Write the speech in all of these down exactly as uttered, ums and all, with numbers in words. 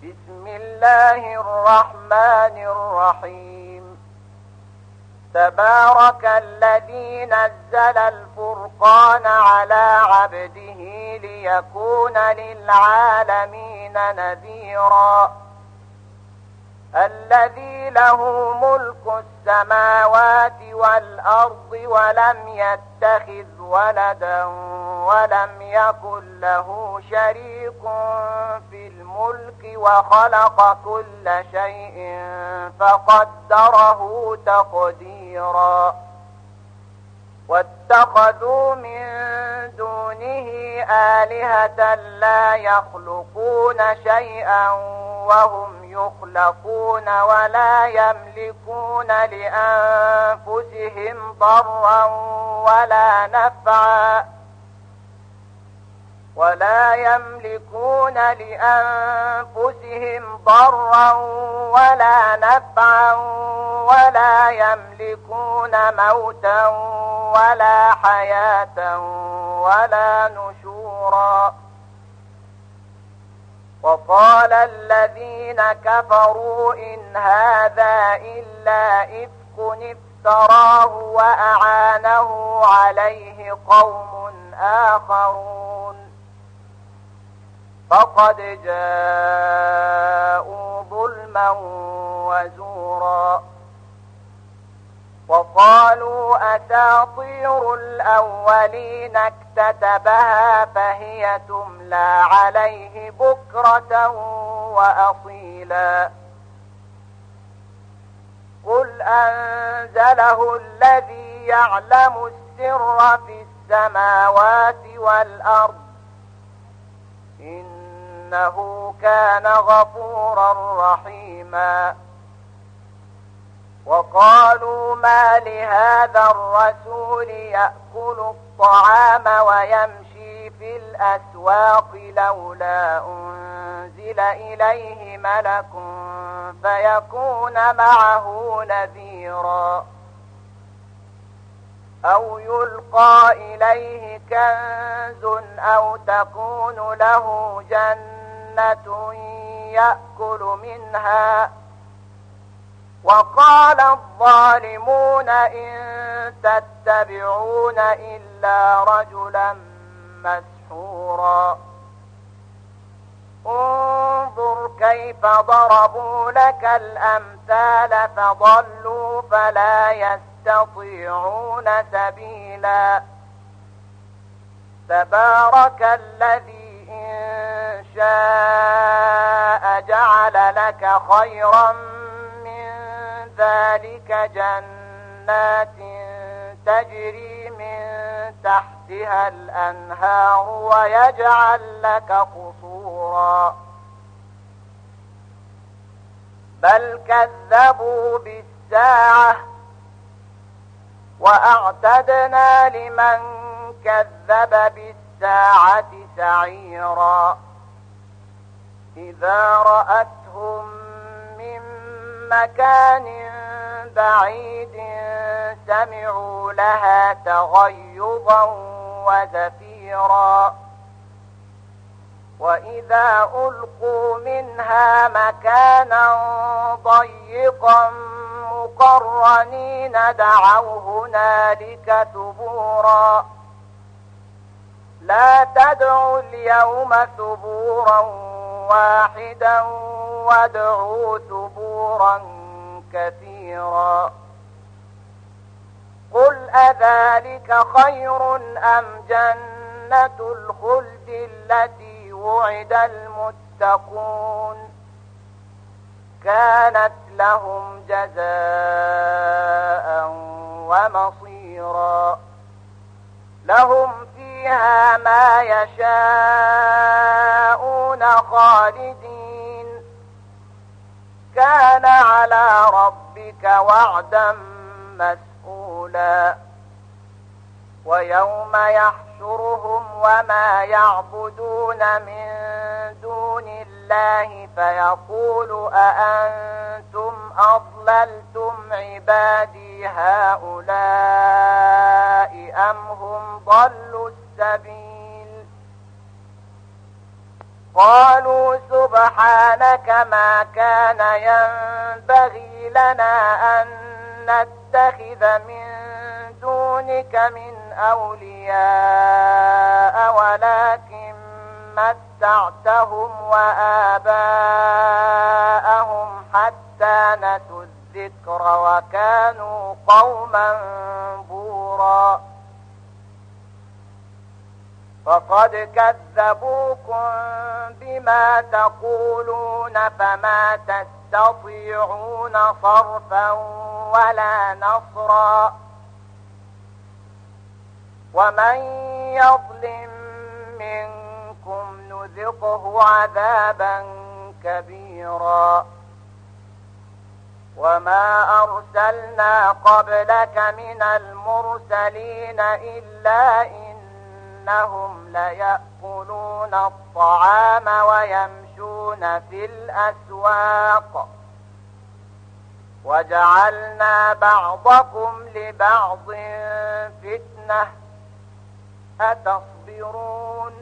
بسم الله الرحمن الرحيم تبارك الذي نزل الفرقان على عبده ليكون للعالمين نذيرا الذي له ملك السماوات والأرض ولم يتخذ ولدا ولم يكن له شريك في الملك وخلق كل شيء فقدره تقديرا واتخذوا من دونه آلهة لا يخلقون شيئا وهم يخلقون ولا يملكون لأنفسهم ضرا ولا نفعا ولا يملكون لأنفسهم ضرا ولا نفعا ولا يملكون موتا ولا حياة ولا نشورا وقال الذين كفروا إن هذا إلا إفك افتراه وأعانه عليه قوم آخرون فقد جاءوا ظلما وزورا وقالوا أساطير الأولين اكتتبها فهي تملى عليه بكرة وأصيلا قل أنزله الذي يعلم السر في السماوات والأرض إنه كان غفورا رحيما وقالوا ما لهذا الرسول يأكل الطعام ويمشي في الأسواق لولا أنزل إليه ملك فيكون معه نذيرا أو يلقى إليه كنز أو تكون له جنة يأكل منها وقال الظالمون إن تتبعون إلا رجلا مسحورا انظر كيف ضربوا لك الأمثال فضلوا فلا يستطيعون سبيلا تبارك الذي إن شاء جعل لك خيرا ذلك جنات تجري من تحتها الأنهار ويجعل لك قصورا بل كذبوا بالساعة وأعتدنا لمن كذب بالساعة سعيرا إذا رأتهم من مكان بعيد سمعوا لها تغيظا وزفيرا وإذا ألقوا منها مكانا ضيقا مقرنين دعوا هنالك ثبورا لا تدعوا اليوم ثبورا واحدا وادعوا ثبورا كثيرا قل أذلك خير أم جنة الخلد التي وعد المتقون كانت لهم جزاء ومصيرا لهم فيها ما يشاءون خالدين كان على ربك وعدا مسئولا ويوم يحشرهم وما يعبدون من دون الله فيقول أأنتم أضللتم عبادي هؤلاء أم هم ضلوا السبيل قالوا سبحانك ما كان ينبغي لنا أن نتخذ من دونك من أولياء ولكن متعتهم وآباءهم حتى نسوا الذكر وكانوا قوما بورا فقد كذبوكم بما تقولون فما تستطيعون صرفا ولا نصرا ومن يظلم منكم نذقه عذابا كبيرا وما أرسلنا قبلك من المرسلين إلا إنهم ليأكلون الطعام ويمشون في الأسواق وجعلنا بعضكم لبعض فتنة أتصبرون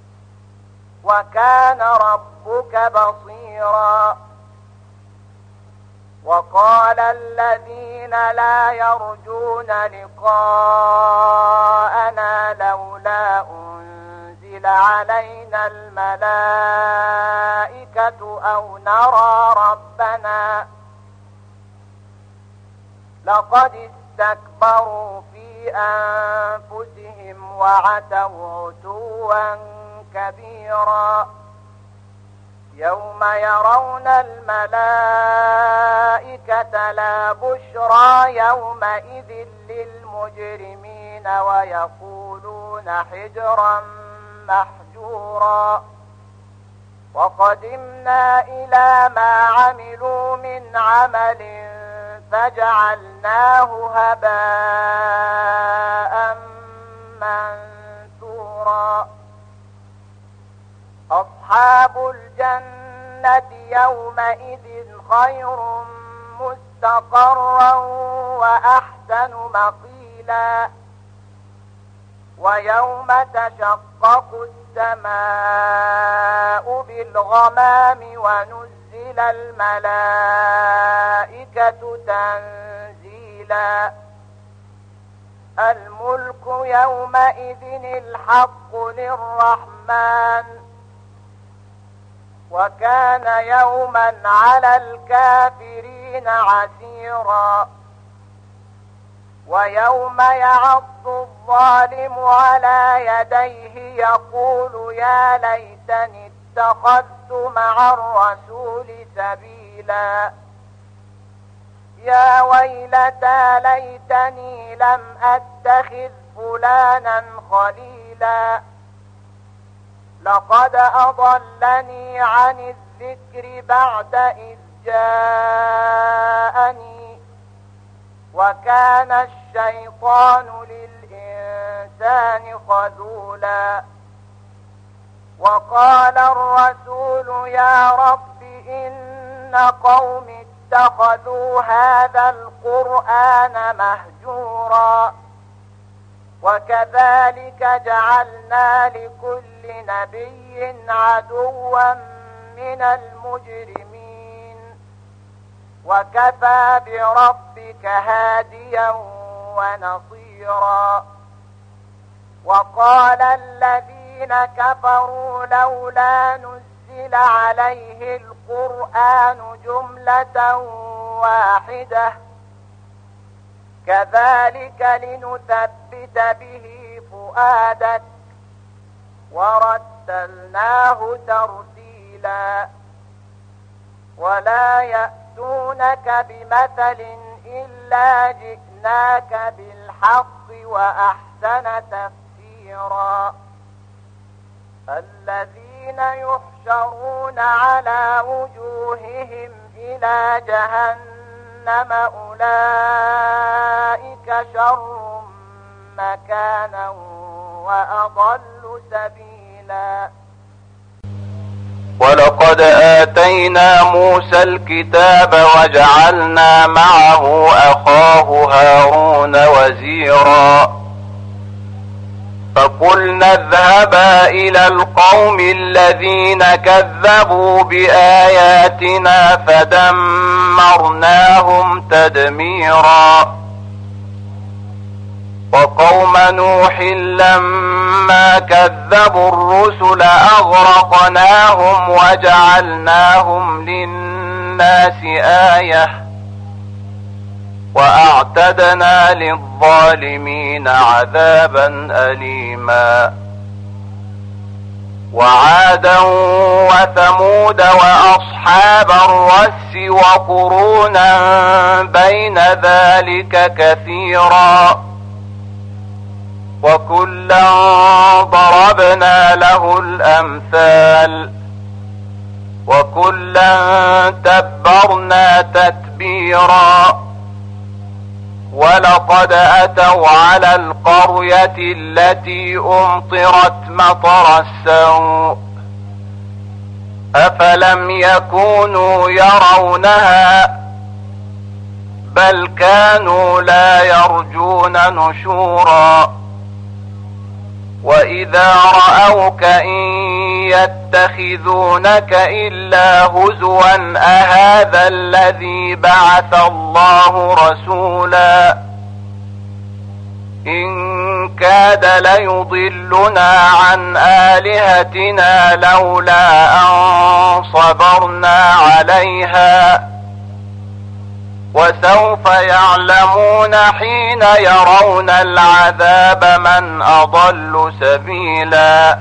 وكان ربك بصيرا وقال الذين لا يرجون لقاءنا لولا أنزل علينا الملائكة أو نرى ربنا لقد استكبروا في أنفسهم وعتوا عتوا كبيرا يوم يرون الملائكة لا بشرى يومئذ للمجرمين ويقولون حجرا محجورا وقدمنا إلى ما عملوا من عمل فجعلناه هباء منثورا أصحاب الجنة يومئذ خير مستقرا وأحسن مقيلا ويوم تشقق السماء بالغمام ونزل الملائكة تنزيلا الملك يومئذ الحق للرحمن وكان يوما على الكافرين عسيرا ويوم يعض الظالم على يديه يقول يا ليتني اتخذت مع الرسول سبيلا يا ويلتى ليتني لم أتخذ فلانا خليلا لقد أضلني عن الذكر بعد إذ جاءني وكان الشيطان للإنسان خذولا وقال الرسول يا رب إن قوم اتخذوا هذا القرآن مهجورا وكذلك جعلنا لكل نبي عدوا من المجرمين وكفى بربك هاديا ونصيرا وقال الذين كفروا لولا نزل عليه القرآن جملة واحدة كذلك لنثبت به فؤادك ورتلناه ترتيلا ولا يأتونك بمثل إلا جئناك بالحق وأحسن تفسيرا الذين يحشرون على وجوههم إلى جهنم أولئك شر مكانا وأضل سبيلا ولقد آتينا موسى الكتاب وجعلنا معه أخاه هارون وزيرا فقلنا اذهبا إلى القوم الذين كذبوا بآياتنا فدمرناهم تدميرا وقوم نوح لما كذبوا الرسل أغرقناهم وجعلناهم للناس آية وأعتدنا للظالمين عذابا أليما وعادا وثمود وأصحاب الرس وقرونا بين ذلك كثيرا وكلا ضربنا له الأمثال وكلا تبرنا تتبيرا ولقد أتوا على القرية التي أمطرت مطر السوء أفلم يكونوا يرونها بل كانوا لا يرجون نشورا وإذا رأوك إن يتخذونك إلا هزوا أهذا الذي بعث الله رسولا إن كاد ليضلنا عن آلهتنا لولا أن صبرنا عليها وسوف يعلمون حين يرون العذاب من أضل سبيلا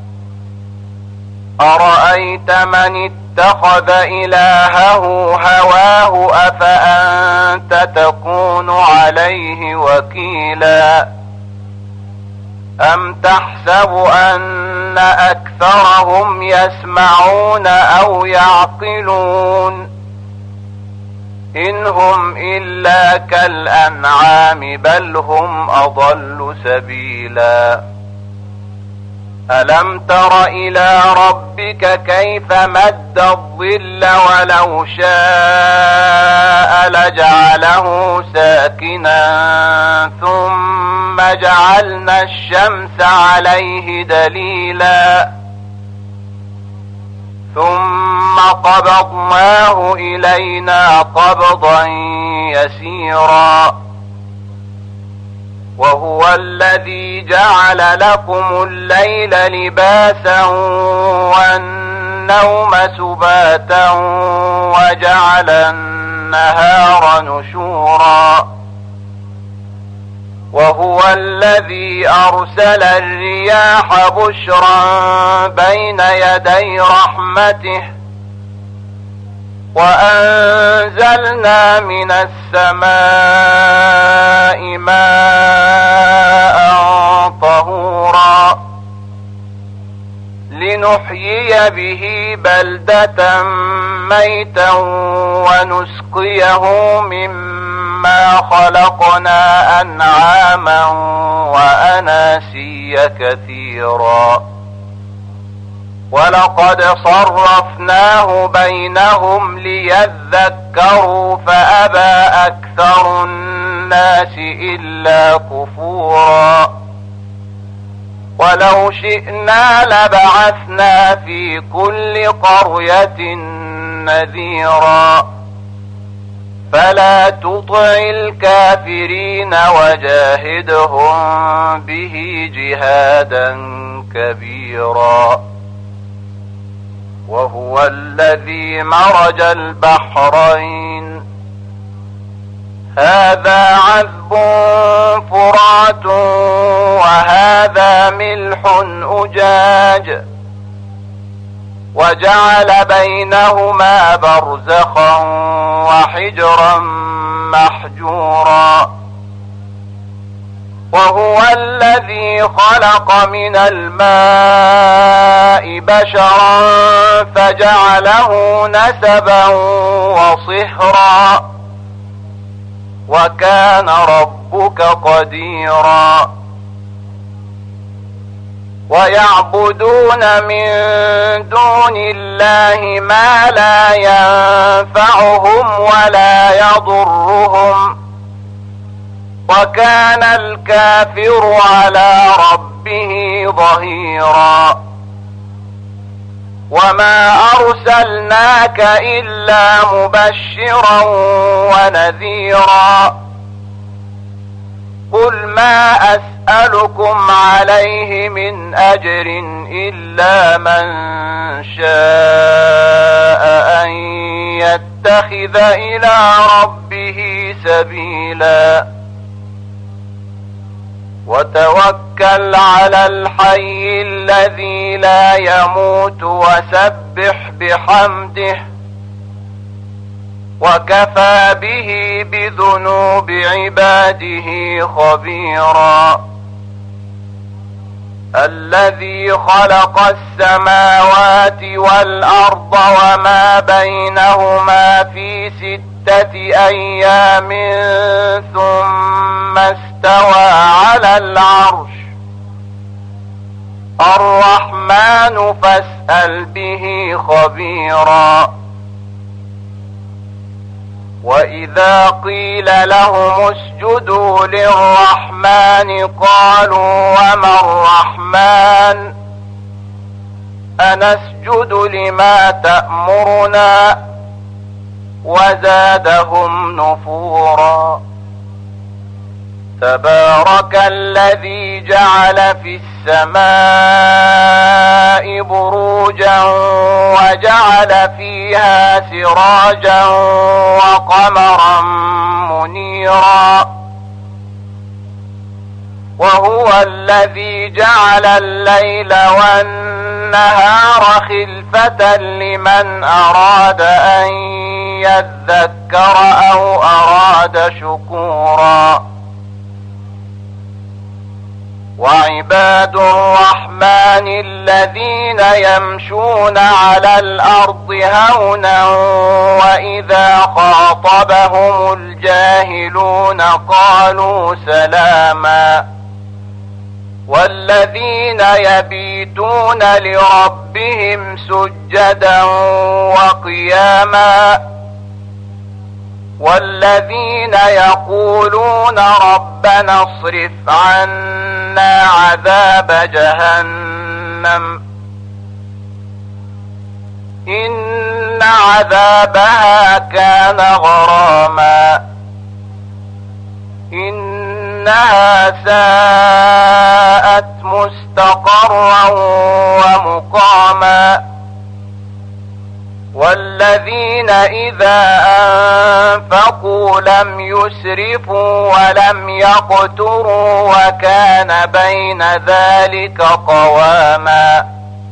أرأيت من اتخذ إلهه هواه أفأنت تكون عليه وكيلا أم تحسب أن أكثرهم يسمعون أو يعقلون إن هم إلا كالأنعام بل هم أضل سبيلا ألم تر إلى ربك كيف مد الظل ولو شاء لجعله ساكنا ثم جعلنا الشمس عليه دليلا ثم قبضناه إلينا قبضا يسيرا وهو الذي جعل لكم الليل لباسا والنوم سباتا وجعل النهار نشورا وهو الذي أرسل الرياح بشرا بين يدي رحمته وأنزلنا من السماء ماء طهورا لنحيي به بلدة ميتا ونسقيه مما خلقنا أنعاما وأناسيا كثيرا ولقد صرفناه بينهم ليذكروا فأبى أكثر الناس إلا كفورا ولو شئنا لبعثنا في كل قرية نذيرا فلا تطع الكافرين وجاهدهم به جهادا كبيرا وهو الذي مرج البحرين هذا عذب فرات وهذا ملح أجاج وجعل بينهما برزخا وحجرا محجورا وهو الذي خلق من الماء بشرا فجعله نسبا وصهرا وكان ربك قديرا ويعبدون من دون الله ما لا ينفعهم ولا يضرهم وكان الكافر على ربه ظهيرا وما أرسلناك إلا مبشرا ونذيرا قل ما أسألكم عليه من أجر إلا من شاء أن يتخذ إلى ربه سبيلا وتوكل على الحي الذي لا يموت وسبح بحمده وكفى به بذنوب عباده خبيرا الذي خلق السماوات والأرض وما بينهما في ستة أيام ثم استوى على العرش الرحمن فاسأل به خبيرا وإذا قيل لهم اسجدوا للرحمن قالوا وما الرحمن أنسجد لما تأمرنا وزادهم نفورا تبارك الذي جعل في السماء بروجا وجعل فيها سراجا وقمرا منيرا وهو الذي جعل الليل والنهار خلفة لمن أراد أن يذكر أو أراد شكورا وعباد الرحمن الذين يمشون على الأرض هونا وإذا خاطبهم الجاهلون قالوا سلاما والذين يبيتون لربهم سجدا وقياما والذين يقولون ربنا اصرف عنا عذاب جهنم إن عذابها كان غراما إنها ساءت مستقرا ومقاما والذين إذا أنفقوا لم يسرفوا ولم يقتروا وكان بين ذلك قواما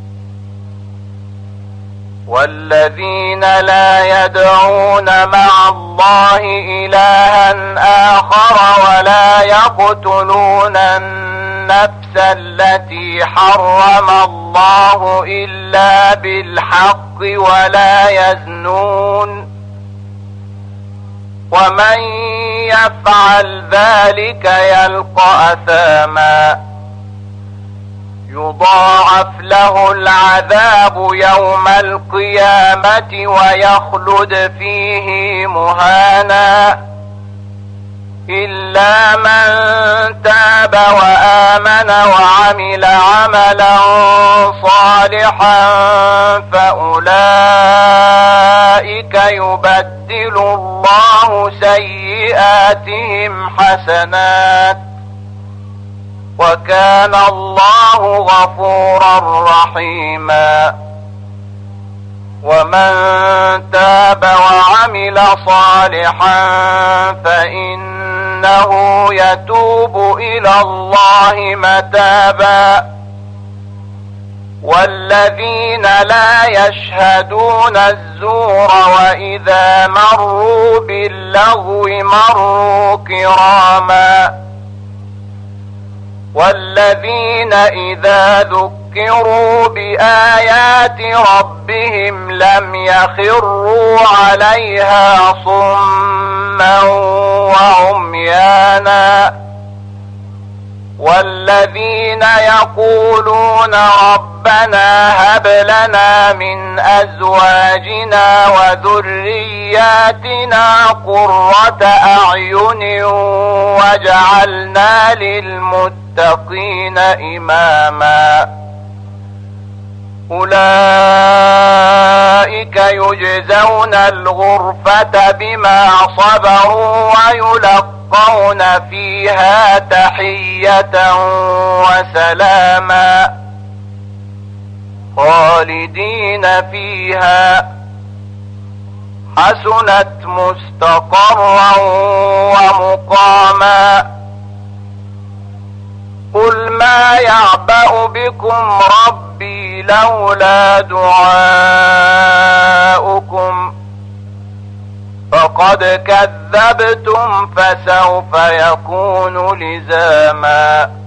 والذين لا يدعون مع الله إلها آخر ولا يقتلون النفس التي حرم الله إلا بالحق ولا يزنون ومن يفعل ذلك يلقى أثاما يضاعف له العذاب يوم القيامة ويخلد فيه مهانا إلا من تاب وآمن وعمل عملا صالحا فأولئك يبدل الله سيئاتهم حسنات وكان الله غفورا رحيما ومن تاب وعمل صالحا فإنه يتوب إلى الله متابا والذين لا يشهدون الزور وإذا مروا باللغو مروا كراما والذين إذا ذكروا بآيات ربهم لم يخروا عليها صما وعميانا والذين يقولون ربنا هب لنا من أزواجنا وذرياتنا قرة أعين واجعلنا للمتقين إماما أولئك يجزون الغرفة بما صبروا ويلقون فيها تحية وسلاما خالدين فيها حسنت مستقرا ومقاما قل ما يعبأ بكم ربي لولا دعاؤكم فقد كذبتم فسوف يكون لزاما